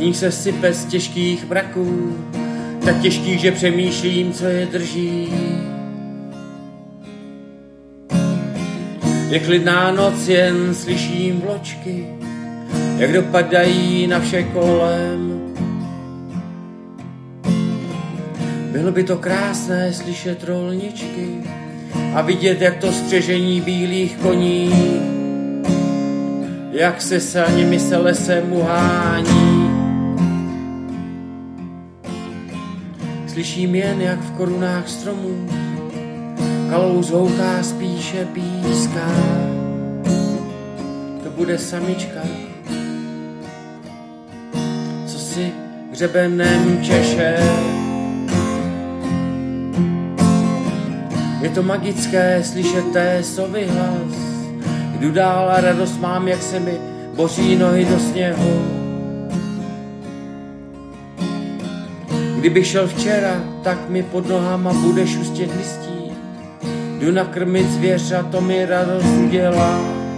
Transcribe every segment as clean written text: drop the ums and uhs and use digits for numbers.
Sníh se sype z těžkých mraků, tak těžkých, že přemýšlím, co je drží. Je klidná noc, jen slyším vločky, jak dopadají na vše kolem. Bylo by to krásné slyšet rolničky a vidět, jak to střežení bílých koní, jak se saněmi se lesem uhání. Slyším jen, jak v korunách stromů kalous houká, spíše píská. To bude samička, co si hřebenem češe. Je to magické slyšet té sovy hlas. Jdu dál a radost mám, jak se mi boří nohy do sněhu. Kdybych šel včera, tak mi pod nohama bude šustět listí. Jdu nakrmit zvěř a to mi radost udělá.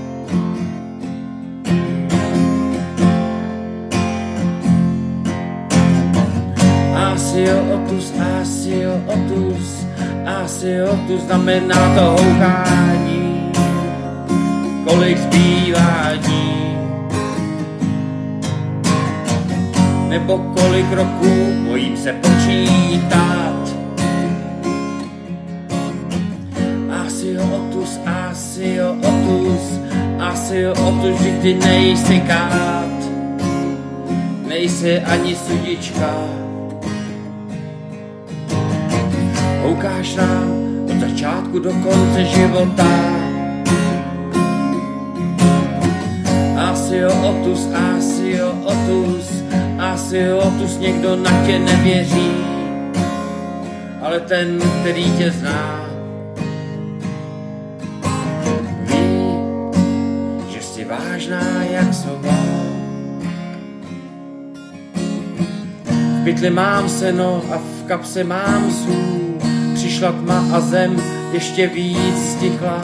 Asi otus znamená to houkání. Kolik zbývá dní, nebo kolik roků, bojím se počítat. Asi otus, že ty nejsi kát, nejsi ani sudička. Houkáš nám od začátku do konce života. Asi otus, někdo na tě nevěří, ale ten, který tě zná, ví, že jsi vážná jak sova. V pytli mám seno a v kapse mám sůl. Přišla tma a zem ještě víc stichla.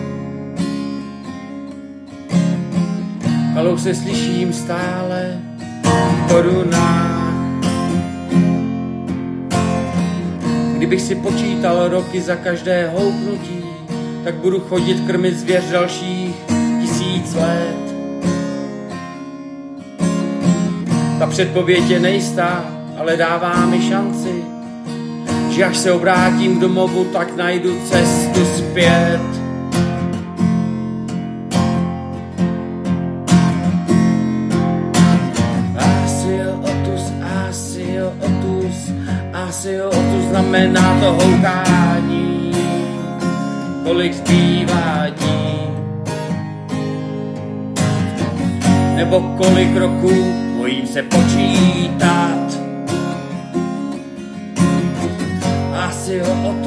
Kalous se slyším stále v korunách. Kdybych si počítal roky za každé houknutí, tak budu chodit krmit zvěř dalších 1000 let. Ta předpověď je nejistá, ale dává mi šanci, že až se obrátím k domovu, tak najdu cestu zpět. Asi otus znamená to houkání. Kolik zbývá dní, nebo kolik roků, bojím se počítat. Asi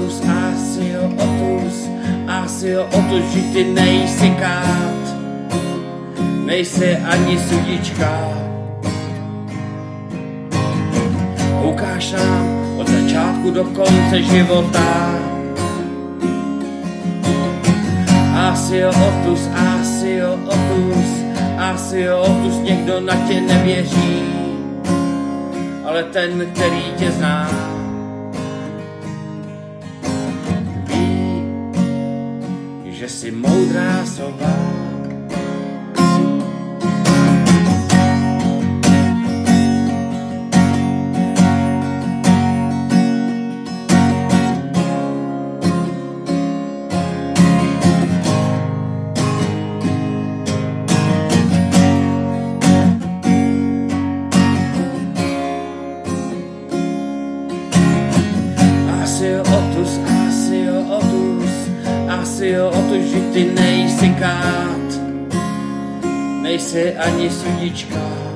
otus, že ty nejsi kát, nejsi ani sudička. Houkáš nám od začátku do konce života. Asi otus, někdo na tě nevěří, ale ten, který tě zná, ví, že jsi moudrá sova. Asi otus, že ty nejsi kát, nejsi ani sudička.